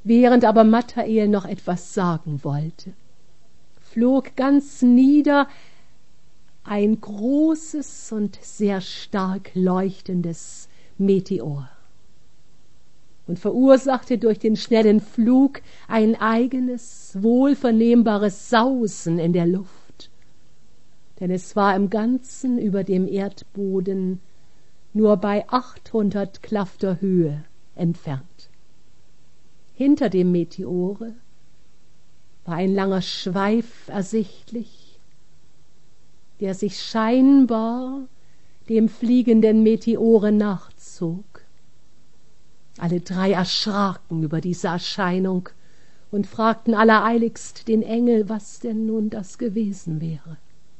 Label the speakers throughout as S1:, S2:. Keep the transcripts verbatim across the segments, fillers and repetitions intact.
S1: Während aber Mathael noch etwas sagen wollte, flog ganz nieder ein großes und sehr stark leuchtendes Meteor und verursachte durch den schnellen Flug ein eigenes, wohlvernehmbares Sausen in der Luft, denn es war im Ganzen über dem Erdboden nur bei achthundert Klafter Höhe entfernt. Hinter dem Meteore war ein langer Schweif ersichtlich, der sich scheinbar dem fliegenden Meteore nachzog. Alle drei erschraken über diese Erscheinung und fragten allereiligst den Engel, was denn nun das gewesen wäre.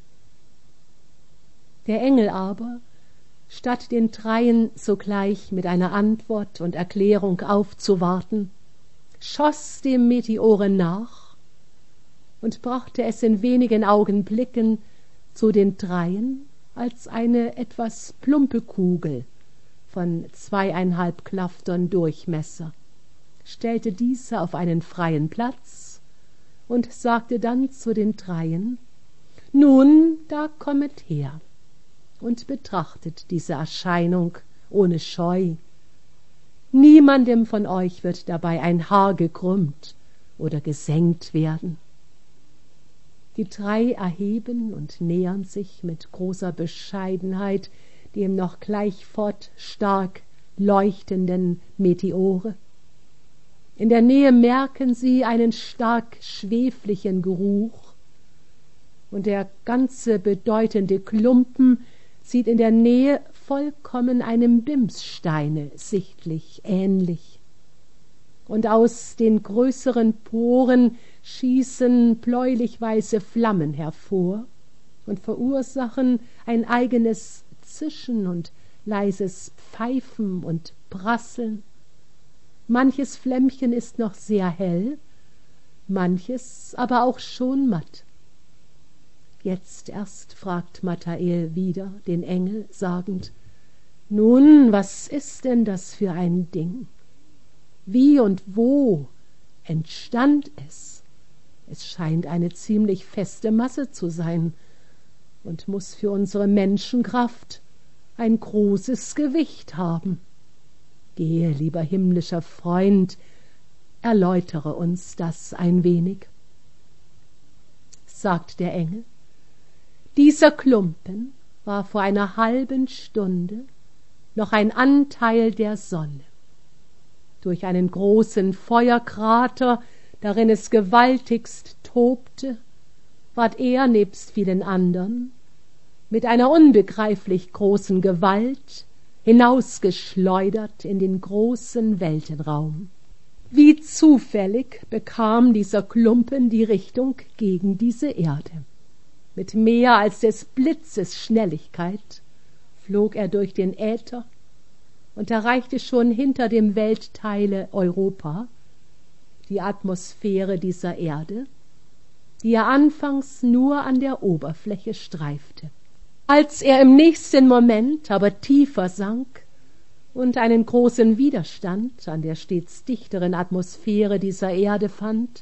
S1: Der Engel aber, statt den dreien sogleich mit einer Antwort und Erklärung aufzuwarten, schoss dem Meteore nach und brachte es in wenigen Augenblicken zu den dreien als eine etwas plumpe Kugel von zweieinhalb Klaftern Durchmesser, stellte diese auf einen freien Platz und sagte dann zu den dreien: »Nun, da kommet her und betrachtet diese Erscheinung ohne Scheu. Niemandem von euch wird dabei ein Haar gekrümmt oder gesenkt werden.« Die drei erheben und nähern sich mit großer Bescheidenheit dem noch gleichfort stark leuchtenden Meteore. In der Nähe merken sie einen stark schweflichen Geruch, und der ganze bedeutende Klumpen sieht in der Nähe vollkommen einem Bimssteine sichtlich ähnlich. Und aus den größeren Poren schießen bläulich-weiße Flammen hervor und verursachen ein eigenes Zischen und leises Pfeifen und Prasseln. Manches Flämmchen ist noch sehr hell, manches aber auch schon matt. Jetzt erst fragt Mathael wieder den Engel, sagend: »Nun, was ist denn das für ein Ding? Wie und wo entstand es? Es scheint eine ziemlich feste Masse zu sein und muß für unsere Menschenkraft ein großes Gewicht haben. Gehe, lieber himmlischer Freund, erläutere uns das ein wenig.« Sagt der Engel: »Dieser Klumpen war vor einer halben Stunde noch ein Anteil der Sonne. Durch einen großen Feuerkrater, darin es gewaltigst tobte, ward er nebst vielen andern mit einer unbegreiflich großen Gewalt hinausgeschleudert in den großen Weltenraum. Wie zufällig bekam dieser Klumpen die Richtung gegen diese Erde. Mit mehr als des Blitzes Schnelligkeit flog er durch den Äther und erreichte schon hinter dem Weltteile Europa die Atmosphäre dieser Erde, die er anfangs nur an der Oberfläche streifte. Als er im nächsten Moment aber tiefer sank und einen großen Widerstand an der stets dichteren Atmosphäre dieser Erde fand,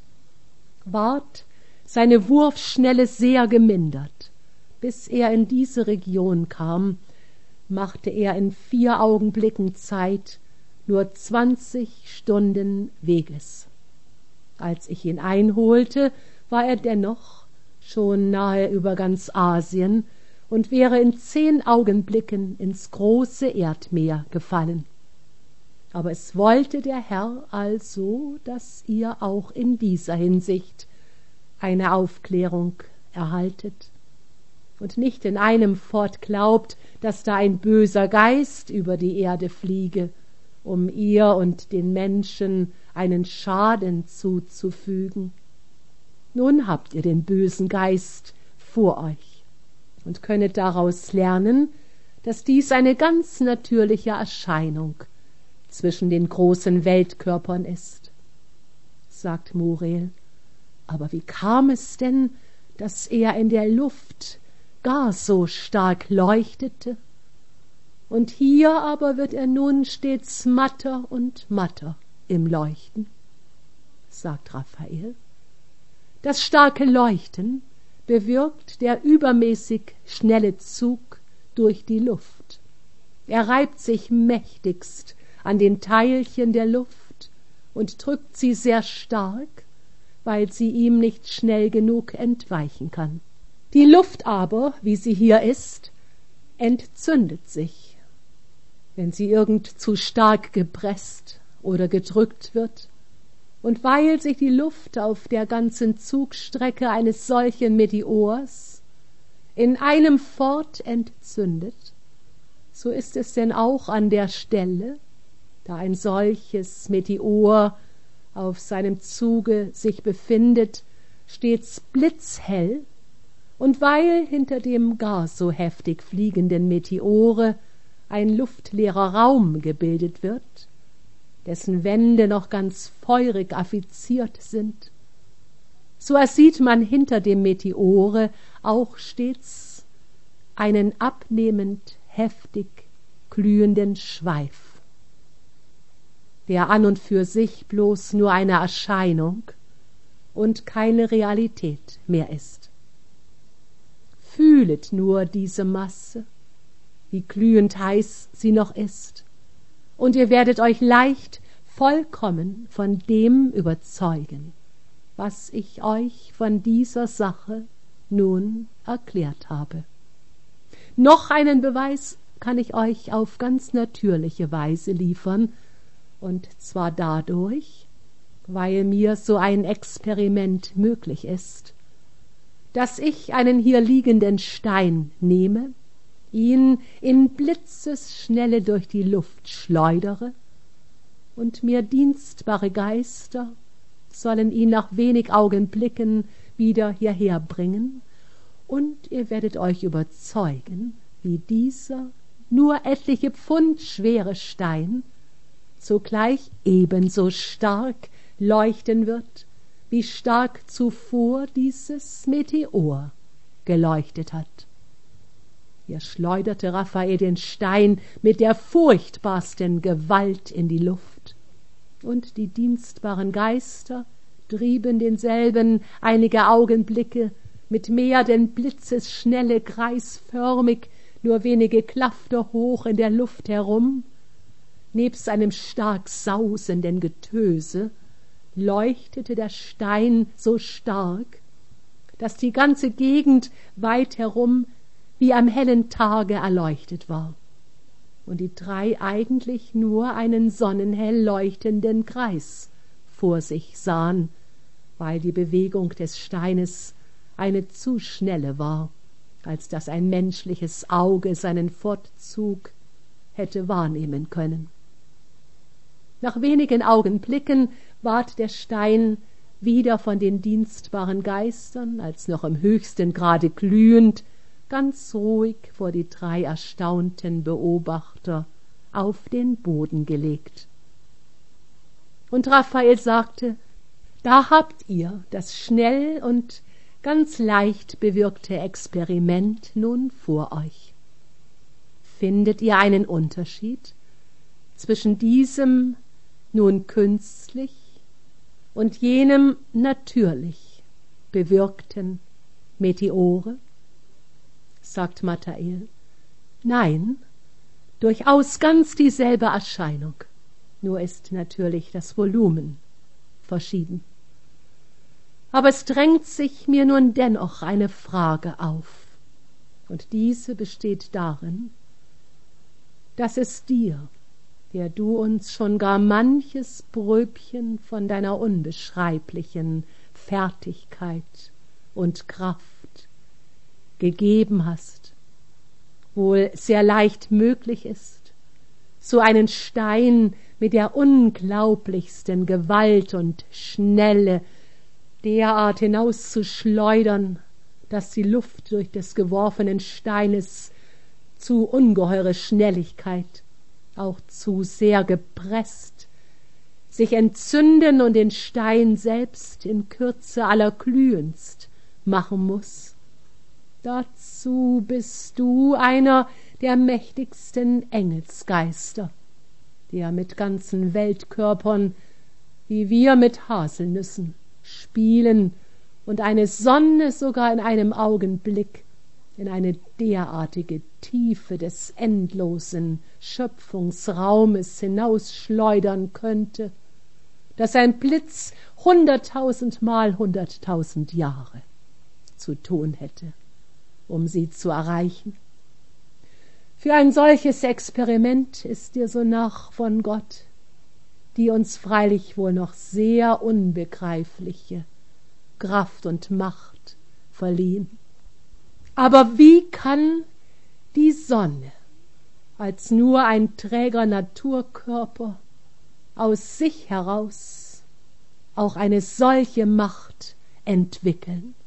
S1: ward seine Wurfschnelle sehr gemindert. Bis er in diese Region kam, machte er in vier Augenblicken Zeit nur zwanzig Stunden Weges. Als ich ihn einholte, war er dennoch schon nahe über ganz Asien und wäre in zehn Augenblicken ins große Erdmeer gefallen. Aber es wollte der Herr also, dass ihr auch in dieser Hinsicht eine Aufklärung erhaltet und nicht in einem fort glaubt, dass da ein böser Geist über die Erde fliege, um ihr und den Menschen einen Schaden zuzufügen. Nun habt ihr den bösen Geist vor euch und könnet daraus lernen, dass dies eine ganz natürliche Erscheinung zwischen den großen Weltkörpern ist. Sagt Muriel: aber wie kam es denn, dass er in der Luft gar so stark leuchtete? Und hier aber wird er nun stets matter und matter im Leuchten. sagt Raphael. Das starke Leuchten bewirkt der übermäßig schnelle Zug durch die Luft. Er reibt sich mächtigst an den Teilchen der Luft und drückt sie sehr stark, weil sie ihm nicht schnell genug entweichen kann. Die Luft aber, wie sie hier ist, entzündet sich, wenn sie irgend zu stark gepresst oder gedrückt wird, und weil sich die Luft auf der ganzen Zugstrecke eines solchen Meteors in einem fort entzündet, so ist es denn auch an der Stelle, da ein solches Meteor auf seinem Zuge sich befindet, stets blitzhell, und weil hinter dem gar so heftig fliegenden Meteore ein luftleerer Raum gebildet wird, dessen Wände noch ganz feurig affiziert sind, so ersieht man hinter dem Meteore auch stets einen abnehmend heftig glühenden Schweif, der an und für sich bloß nur eine Erscheinung und keine Realität mehr ist. Fühlet nur diese Masse, wie glühend heiß sie noch ist, und ihr werdet euch leicht vollkommen von dem überzeugen, was ich euch von dieser Sache nun erklärt habe. Noch einen Beweis kann ich euch auf ganz natürliche Weise liefern, und zwar dadurch, weil mir so ein Experiment möglich ist, dass ich einen hier liegenden Stein nehme, ihn in Blitzesschnelle durch die Luft schleudere, und mir dienstbare Geister sollen ihn nach wenig Augenblicken wieder hierher bringen, und ihr werdet euch überzeugen, wie dieser nur etliche Pfund schwere Stein sogleich ebenso stark leuchten wird, wie stark zuvor dieses Meteor geleuchtet hat. Hier schleuderte Raphael den Stein mit der furchtbarsten Gewalt in die Luft, und die dienstbaren Geister trieben denselben einige Augenblicke mit mehr denn Blitzesschnelle kreisförmig nur wenige Klafter hoch in der Luft herum. Nebst einem stark sausenden Getöse leuchtete der Stein so stark, daß die ganze Gegend weit herum wie am hellen Tage erleuchtet war, und die drei eigentlich nur einen sonnenhell leuchtenden Kreis vor sich sahen, weil die Bewegung des Steines eine zu schnelle war, als daß ein menschliches Auge seinen Fortzug hätte wahrnehmen können. Nach wenigen Augenblicken ward der Stein wieder von den dienstbaren Geistern, als noch im höchsten Grade glühend, ganz ruhig vor die drei erstaunten Beobachter auf den Boden gelegt. Und Raphael sagte, da habt ihr das schnell und ganz leicht bewirkte Experiment nun vor euch. Findet ihr einen Unterschied zwischen diesem nun künstlich und jenem natürlich bewirkten Meteore? Sagt Mathael, nein, durchaus ganz dieselbe Erscheinung, nur ist natürlich das Volumen verschieden. Aber es drängt sich mir nun dennoch eine Frage auf, und diese besteht darin, dass es dir, der du uns schon gar manches Bröbchen von deiner unbeschreiblichen Fertigkeit und Kraft gegeben hast, wohl sehr leicht möglich ist, so einen Stein mit der unglaublichsten Gewalt und Schnelle derart hinauszuschleudern, dass die Luft durch des geworfenen Steines zu ungeheure Schnelligkeit, auch zu sehr gepresst, sich entzünden und den Stein selbst in Kürze allerglühendst machen muß. Dazu bist du einer der mächtigsten Engelsgeister, der mit ganzen Weltkörpern wie wir mit Haselnüssen spielen und eine Sonne sogar in einem Augenblick in eine derartige Tiefe des endlosen Schöpfungsraumes hinausschleudern könnte, dass ein Blitz hunderttausendmal hunderttausend Jahre zu tun hätte, um sie zu erreichen. Für ein solches Experiment ist dir so nach von Gott die uns freilich wohl noch sehr unbegreifliche Kraft und Macht verliehen. Aber wie kann die Sonne als nur ein träger Naturkörper aus sich heraus auch eine solche Macht entwickeln?